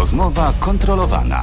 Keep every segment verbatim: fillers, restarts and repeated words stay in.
Rozmowa kontrolowana.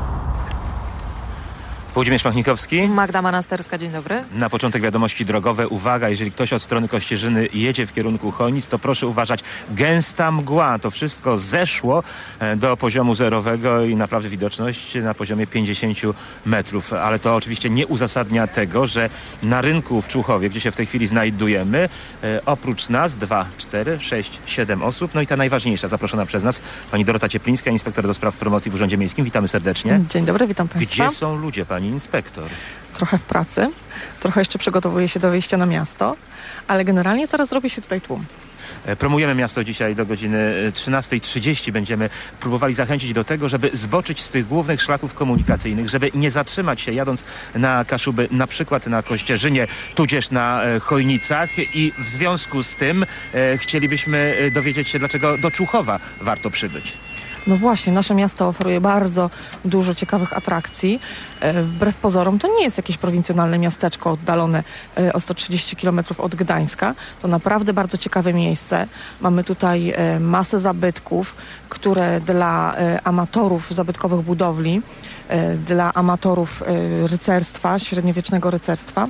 Włodzimierz Machnikowski. Magda Manasterska, dzień dobry. Na początek wiadomości drogowe. Uwaga, jeżeli ktoś od strony Kościerzyny jedzie w kierunku Chojnic, to proszę uważać. Gęsta mgła. To wszystko zeszło do poziomu zerowego i naprawdę widoczność na poziomie pięćdziesięciu metrów. Ale to oczywiście nie uzasadnia tego, że na rynku w Człuchowie, gdzie się w tej chwili znajdujemy, oprócz nas dwa, cztery, sześć, siedem osób. No i ta najważniejsza, zaproszona przez nas, pani Dorota Cieplińska, inspektor do spraw promocji w Urzędzie Miejskim. Witamy serdecznie. Dzień dobry, witam państwa. Gdzie są ludzie, pani inspektor? Trochę w pracy, trochę jeszcze przygotowuję się do wyjścia na miasto, ale generalnie zaraz zrobi się tutaj tłum. Promujemy miasto dzisiaj do godziny trzynastej trzydzieści. Będziemy próbowali zachęcić do tego, żeby zboczyć z tych głównych szlaków komunikacyjnych, żeby nie zatrzymać się jadąc na Kaszuby, na przykład na Kościerzynie, tudzież na Chojnicach, i w związku z tym e, chcielibyśmy dowiedzieć się, dlaczego do Człuchowa warto przybyć. No właśnie, nasze miasto oferuje bardzo dużo ciekawych atrakcji. Wbrew pozorom to nie jest jakieś prowincjonalne miasteczko oddalone o sto trzydzieści kilometrów od Gdańska. To naprawdę bardzo ciekawe miejsce. Mamy tutaj masę zabytków, które dla amatorów zabytkowych budowli, dla amatorów rycerstwa, średniowiecznego rycerstwa,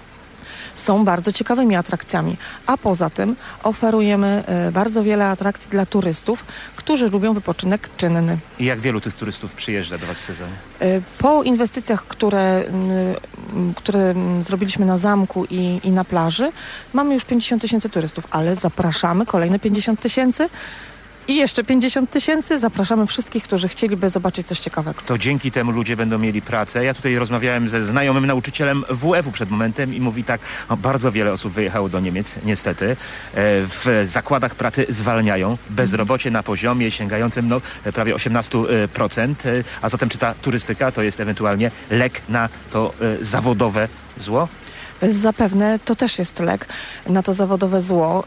są bardzo ciekawymi atrakcjami. A poza tym oferujemy bardzo wiele atrakcji dla turystów, którzy lubią wypoczynek czynny. I jak wielu tych turystów przyjeżdża do was w sezonie? Po inwestycjach, które, które zrobiliśmy na zamku i, i na plaży, mamy już pięćdziesiąt tysięcy turystów, ale zapraszamy kolejne pięćdziesiąt tysięcy. I jeszcze pięćdziesiąt tysięcy. Zapraszamy wszystkich, którzy chcieliby zobaczyć coś ciekawego. To dzięki temu ludzie będą mieli pracę. Ja tutaj rozmawiałem ze znajomym nauczycielem W F u przed momentem i mówi tak, o, bardzo wiele osób wyjechało do Niemiec, niestety. W zakładach pracy zwalniają. Bezrobocie na poziomie sięgającym no, prawie osiemnaście procent. A zatem czy ta turystyka to jest ewentualnie lek na to zawodowe zło? Zapewne to też jest lek na to zawodowe zło.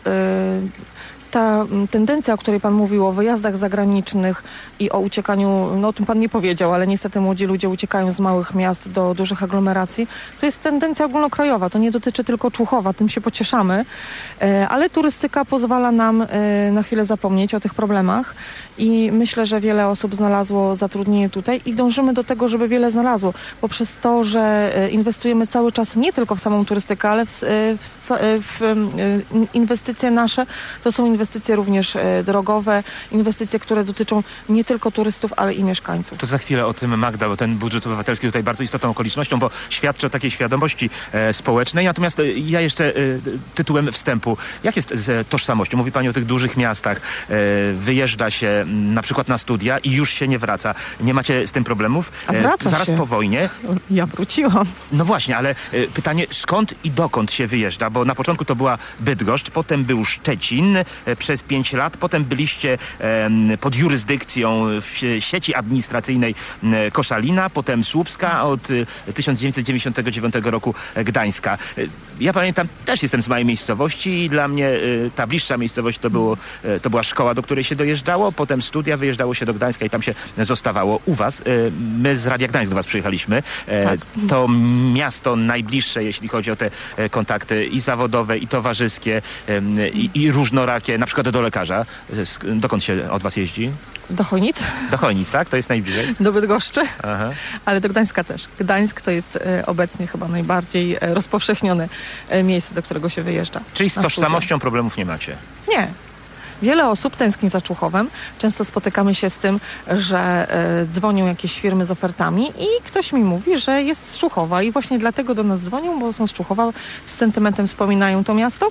Ta tendencja, o której pan mówił, o wyjazdach zagranicznych i o uciekaniu, no o tym pan nie powiedział, ale niestety młodzi ludzie uciekają z małych miast do dużych aglomeracji, to jest tendencja ogólnokrajowa. To nie dotyczy tylko Człuchowa, tym się pocieszamy, ale turystyka pozwala nam na chwilę zapomnieć o tych problemach i myślę, że wiele osób znalazło zatrudnienie tutaj i dążymy do tego, żeby wiele znalazło, poprzez to, że inwestujemy cały czas nie tylko w samą turystykę, ale w, w, w inwestycje nasze, to są inwestycje również drogowe, inwestycje, które dotyczą nie tylko turystów, ale i mieszkańców. To za chwilę o tym, Magda, bo ten budżet obywatelski tutaj bardzo istotną okolicznością, bo świadczy o takiej świadomości e, społecznej. Natomiast e, ja jeszcze e, tytułem wstępu, jak jest z tożsamością? Mówi pani o tych dużych miastach, e, wyjeżdża się na przykład na studia i już się nie wraca. Nie macie z tym problemów? A wraca e, Zaraz się. po wojnie. Ja wróciłam. No właśnie, ale e, pytanie, skąd i dokąd się wyjeżdża? Bo na początku to była Bydgoszcz, potem był Szczecin e, przez pięć lat, potem byliście e, pod jurysdykcją w sieci administracyjnej Koszalina, potem Słupska, od tysiąc dziewięćset dziewięćdziesiątego dziewiątego roku Gdańska. Ja pamiętam, też jestem z małej miejscowości i dla mnie ta bliższa miejscowość to, było, to była szkoła, do której się dojeżdżało, potem studia, wyjeżdżało się do Gdańska i tam się zostawało. U was, my z Radia Gdańsk do was przyjechaliśmy. Tak. To miasto najbliższe, jeśli chodzi o te kontakty i zawodowe, i towarzyskie, i, i różnorakie, na przykład do lekarza. Dokąd się od was jeździ? Do Chojnic? Do Chojnic, tak? To jest najbliżej? Do Bydgoszczy, Aha. Ale do Gdańska też. Gdańsk to jest e, obecnie chyba najbardziej e, rozpowszechnione e, miejsce, do którego się wyjeżdża. Czyli z tożsamością problemów nie macie? Nie. Wiele osób tęskni za Człuchowem. Często spotykamy się z tym, że e, dzwonią jakieś firmy z ofertami i ktoś mi mówi, że jest z Człuchowa i właśnie dlatego do nas dzwonią, bo są z Człuchowa, z sentymentem wspominają to miasto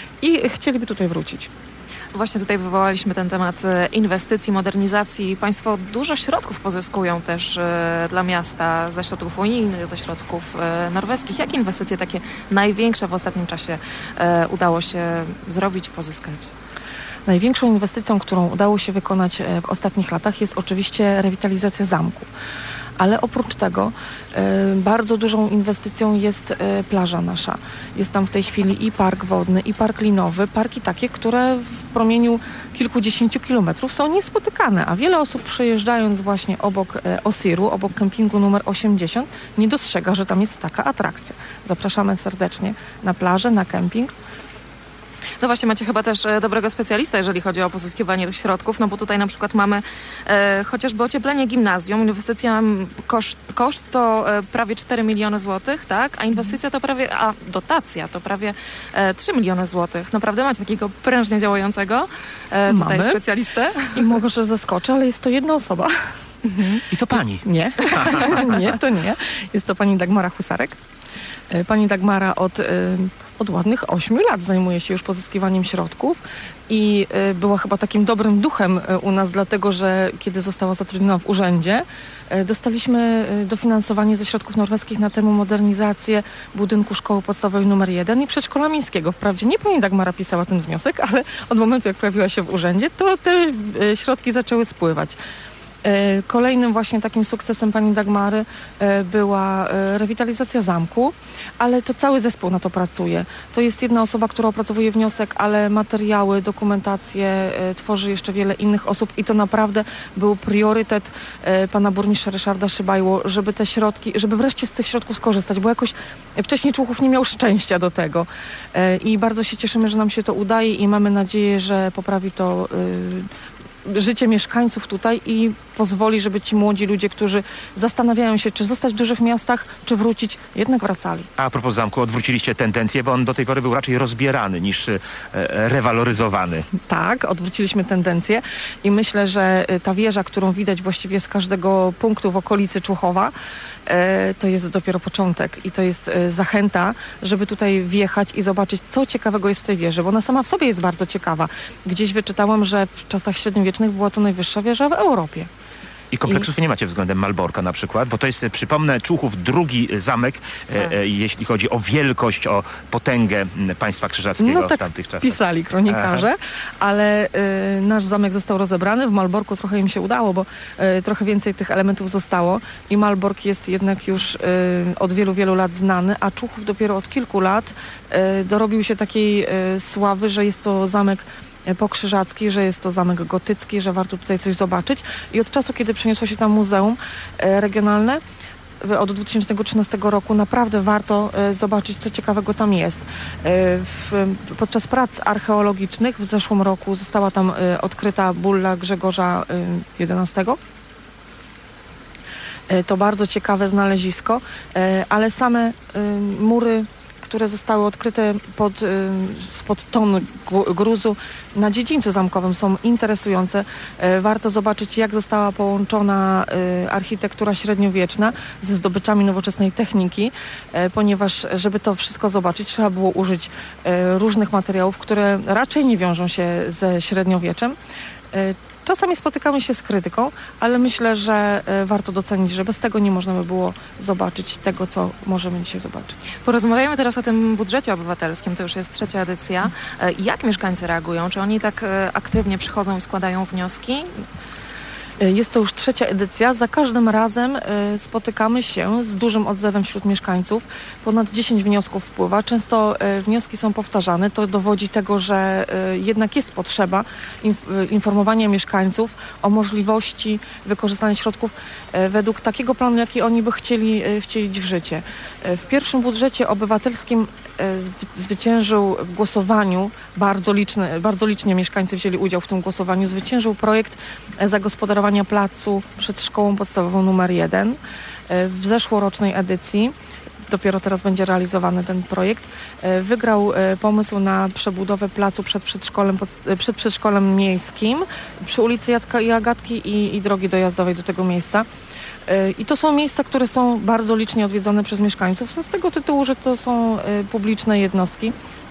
i chcieliby tutaj wrócić. Właśnie tutaj wywołaliśmy ten temat inwestycji, modernizacji. Państwo dużo środków pozyskują też e, dla miasta ze środków unijnych, ze środków e, norweskich. Jakie inwestycje takie największe w ostatnim czasie e, udało się zrobić, pozyskać? Największą inwestycją, którą udało się wykonać w ostatnich latach, jest oczywiście rewitalizacja zamku. Ale oprócz tego y, bardzo dużą inwestycją jest y, plaża nasza. Jest tam w tej chwili i park wodny, i park linowy. Parki takie, które w promieniu kilkudziesięciu kilometrów są niespotykane. A wiele osób przejeżdżając właśnie obok y, Osiru, obok kempingu numer osiemdziesiąt, nie dostrzega, że tam jest taka atrakcja. Zapraszamy serdecznie na plażę, na kemping. No właśnie, macie chyba też e, dobrego specjalista, jeżeli chodzi o pozyskiwanie tych środków, no bo tutaj na przykład mamy e, chociażby ocieplenie gimnazjum. Inwestycja, koszt, koszt to e, prawie cztery miliony złotych, tak? A inwestycja to prawie, a dotacja to prawie e, trzy miliony złotych. Naprawdę macie takiego prężnie działającego e, tutaj Mamy. specjalistę? I mogę, że zaskoczę, ale jest to jedna osoba. Mhm. I to pani. Nie, nie, to nie. Jest to pani Dagmara Husarek. E, Pani Dagmara od, e, od ładnych ośmiu lat zajmuje się już pozyskiwaniem środków i e, była chyba takim dobrym duchem e, u nas, dlatego że kiedy została zatrudniona w urzędzie, e, dostaliśmy e, dofinansowanie ze środków norweskich na termomodernizację budynku szkoły podstawowej numer jeden i przedszkola miejskiego. Wprawdzie nie pani Dagmara pisała ten wniosek, ale od momentu, jak pojawiła się w urzędzie, to te e, środki zaczęły spływać. E, Kolejnym właśnie takim sukcesem pani Dagmary e, była e, rewitalizacja zamku, ale to cały zespół na to pracuje. To jest jedna osoba, która opracowuje wniosek, ale materiały, dokumentację e, tworzy jeszcze wiele innych osób i to naprawdę był priorytet e, pana burmistrza Ryszarda Szybajło, żeby te środki, żeby wreszcie z tych środków skorzystać, bo jakoś wcześniej Człuchów nie miał szczęścia do tego. E, I bardzo się cieszymy, że nam się to udaje i mamy nadzieję, że poprawi to e, życie mieszkańców tutaj i pozwoli, żeby ci młodzi ludzie, którzy zastanawiają się, czy zostać w dużych miastach, czy wrócić, jednak wracali. A, a propos zamku, odwróciliście tendencję, bo on do tej pory był raczej rozbierany niż e, rewaloryzowany. Tak, odwróciliśmy tendencję i myślę, że y, ta wieża, którą widać właściwie z każdego punktu w okolicy Człuchowa, e, to jest dopiero początek i to jest e, zachęta, żeby tutaj wjechać i zobaczyć, co ciekawego jest w tej wieży, bo ona sama w sobie jest bardzo ciekawa. Gdzieś wyczytałam, że w czasach średniowiecznych była to najwyższa wieża w Europie. I kompleksów nie macie względem Malborka na przykład, bo to jest, przypomnę, Człuchów drugi zamek, e, e, jeśli chodzi o wielkość, o potęgę m, państwa krzyżackiego No tak w tamtych czasach. pisali kronikarze, ale y, nasz zamek został rozebrany. W Malborku trochę im się udało, bo y, trochę więcej tych elementów zostało i Malbork jest jednak już y, od wielu, wielu lat znany, a Człuchów dopiero od kilku lat y, dorobił się takiej y, sławy, że jest to zamek pokrzyżacki, że jest to zamek gotycki, że warto tutaj coś zobaczyć. I od czasu, kiedy przeniosło się tam muzeum e, regionalne, od dwa tysiące trzynastego roku naprawdę warto e, zobaczyć, co ciekawego tam jest. E, w, podczas prac archeologicznych w zeszłym roku została tam e, odkryta bulla Grzegorza e, jedenastego. E, to bardzo ciekawe znalezisko, e, ale same e, mury, które zostały odkryte pod, y, spod ton gruzu na dziedzińcu zamkowym, są interesujące. E, warto zobaczyć, jak została połączona y, architektura średniowieczna ze zdobyczami nowoczesnej techniki, e, ponieważ żeby to wszystko zobaczyć, trzeba było użyć e, różnych materiałów, które raczej nie wiążą się ze średniowieczem. E, Czasami spotykamy się z krytyką, ale myślę, że e, warto docenić, że bez tego nie można by było zobaczyć tego, co możemy dzisiaj zobaczyć. Porozmawiajmy teraz o tym budżecie obywatelskim, to już jest trzecia edycja. E, Jak mieszkańcy reagują? Czy oni tak e, aktywnie przychodzą i składają wnioski? Jest to już trzecia edycja. Za każdym razem y, spotykamy się z dużym odzewem wśród mieszkańców. Ponad dziesięć wniosków wpływa. Często y, wnioski są powtarzane. To dowodzi tego, że y, jednak jest potrzeba inf y, informowania mieszkańców o możliwości wykorzystania środków y, według takiego planu, jaki oni by chcieli y, wcielić w życie. Y, w pierwszym budżecie obywatelskim y, zwyciężył w głosowaniu, bardzo, liczny, bardzo licznie mieszkańcy wzięli udział w tym głosowaniu, zwyciężył projekt y, zagospodarowania placu przed szkołą podstawową numer jeden w zeszłorocznej edycji. Dopiero teraz będzie realizowany ten projekt. Wygrał pomysł na przebudowę placu przed przedszkolem, przed przedszkolem miejskim przy ulicy Jacka i Agatki i, i drogi dojazdowej do tego miejsca. I to są miejsca, które są bardzo licznie odwiedzane przez mieszkańców, z tego tytułu, że to są publiczne jednostki.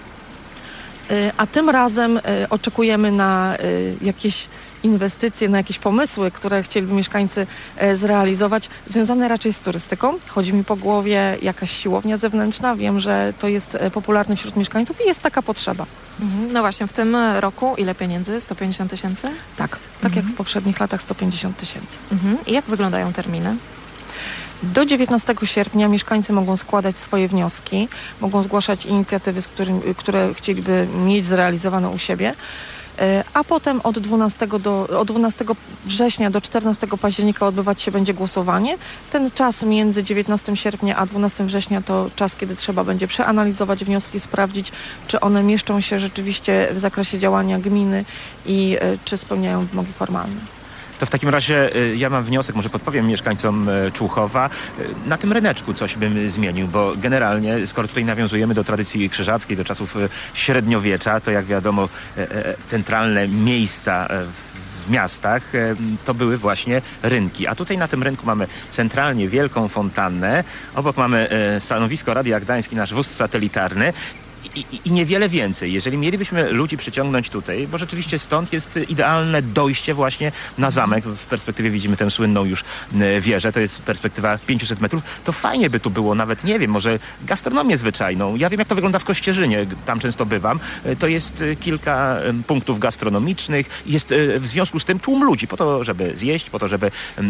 A tym razem oczekujemy na jakieś inwestycje, na jakieś pomysły, które chcieliby mieszkańcy e, zrealizować, związane raczej z turystyką. Chodzi mi po głowie jakaś siłownia zewnętrzna. Wiem, że to jest e, popularne wśród mieszkańców i jest taka potrzeba. Mhm. No właśnie, w tym roku ile pieniędzy? sto pięćdziesiąt tysięcy? Tak, tak mhm. jak w poprzednich latach sto pięćdziesiąt tysięcy. Mhm. I jak wyglądają terminy? Do dziewiętnastego sierpnia mieszkańcy mogą składać swoje wnioski, mogą zgłaszać inicjatywy, z którym, które chcieliby mieć zrealizowane u siebie. a potem od dwunastego, do, od dwunastego września do czternastego października odbywać się będzie głosowanie. Ten czas między dziewiętnastego sierpnia a dwunastego września to czas, kiedy trzeba będzie przeanalizować wnioski, sprawdzić, czy one mieszczą się rzeczywiście w zakresie działania gminy i y, czy spełniają wymogi formalne. To w takim razie y, ja mam wniosek, może podpowiem mieszkańcom y, Człuchowa. Y, na tym ryneczku coś bym zmienił, bo generalnie, skoro tutaj nawiązujemy do tradycji krzyżackiej, do czasów y, średniowiecza, to jak wiadomo y, y, centralne miejsca y, w miastach y, to były właśnie rynki. A tutaj na tym rynku mamy centralnie wielką fontannę, obok mamy y, stanowisko Radia Gdański, nasz wóz satelitarny. I, i, I niewiele więcej. Jeżeli mielibyśmy ludzi przyciągnąć tutaj, bo rzeczywiście stąd jest idealne dojście właśnie na zamek. W perspektywie widzimy tę słynną już wieżę, to jest perspektywa pięćset metrów. To fajnie by tu było nawet, nie wiem, może gastronomię zwyczajną. Ja wiem, jak to wygląda w Kościerzynie, tam często bywam. To jest kilka punktów gastronomicznych. Jest w związku z tym tłum ludzi po to, żeby zjeść, po to, żeby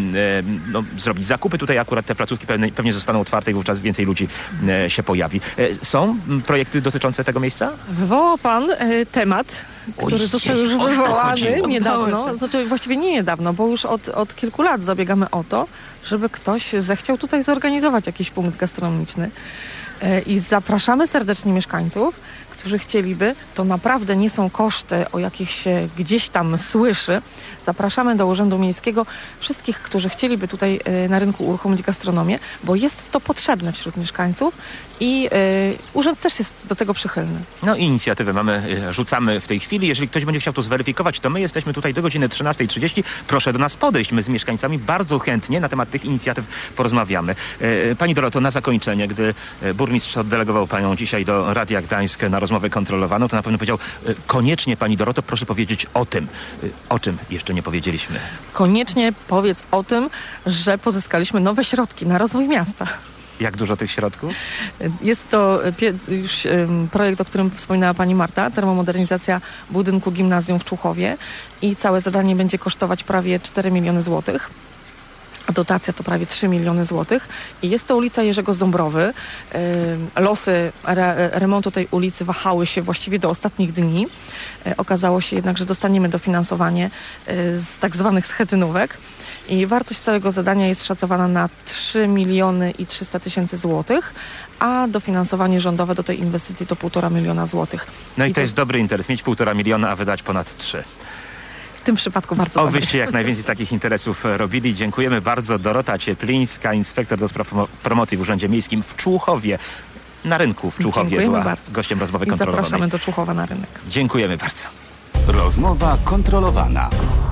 no, zrobić zakupy. Tutaj akurat te placówki pewnie, pewnie zostaną otwarte i wówczas więcej ludzi się pojawi. Są projekty dotyczące tego miejsca? Wywołał pan y, temat, który Ojej, został już wywołany niedawno. Znaczy właściwie nie niedawno, bo już od, od kilku lat zabiegamy o to, żeby ktoś zechciał tutaj zorganizować jakiś punkt gastronomiczny. Y, I zapraszamy serdecznie mieszkańców, którzy chcieliby. To naprawdę nie są koszty, o jakich się gdzieś tam słyszy. Zapraszamy do Urzędu Miejskiego wszystkich, którzy chcieliby tutaj y, na rynku uruchomić gastronomię, bo jest to potrzebne wśród mieszkańców i y, urząd też jest do tego przychylny. No i inicjatywę mamy, y, rzucamy w tej chwili. Jeżeli ktoś będzie chciał to zweryfikować, to my jesteśmy tutaj do godziny trzynastej trzydzieści. Proszę do nas podejść. My z mieszkańcami bardzo chętnie na temat tych inicjatyw porozmawiamy. Y, Pani Doroto, na zakończenie, gdy burmistrz oddelegował panią dzisiaj do Radia Gdańsk na rozmowę kontrolowaną, to na pewno powiedział, y, koniecznie pani Doroto, proszę powiedzieć o tym. Y, o czym jeszcze nie powiedzieliśmy. Koniecznie powiedz o tym, że pozyskaliśmy nowe środki na rozwój miasta. Jak dużo tych środków? Jest to już projekt, o którym wspominała pani Marta, termomodernizacja budynku gimnazjum w Człuchowie i całe zadanie będzie kosztować prawie cztery miliony złotych. Dotacja to prawie trzy miliony złotych i jest to ulica Jerzego z Dąbrowy. Losy re remontu tej ulicy wahały się właściwie do ostatnich dni. Okazało się jednak, że dostaniemy dofinansowanie z tak zwanych schetynówek i wartość całego zadania jest szacowana na trzy miliony i trzysta tysięcy złotych, a dofinansowanie rządowe do tej inwestycji to półtora miliona złotych. No i, I to, to jest dobry interes, mieć półtora miliona, a wydać ponad trzy. W tym przypadku bardzo dobry. Obyście jak najwięcej takich interesów robili. Dziękujemy bardzo. Dorota Cieplińska, inspektor do spraw promocji w Urzędzie Miejskim w Człuchowie. Na rynku w Człuchowie Dziękujemy była bardzo. gościem rozmowy I kontrolowanej. zapraszamy do Człuchowa na rynek. Dziękujemy bardzo. Rozmowa kontrolowana.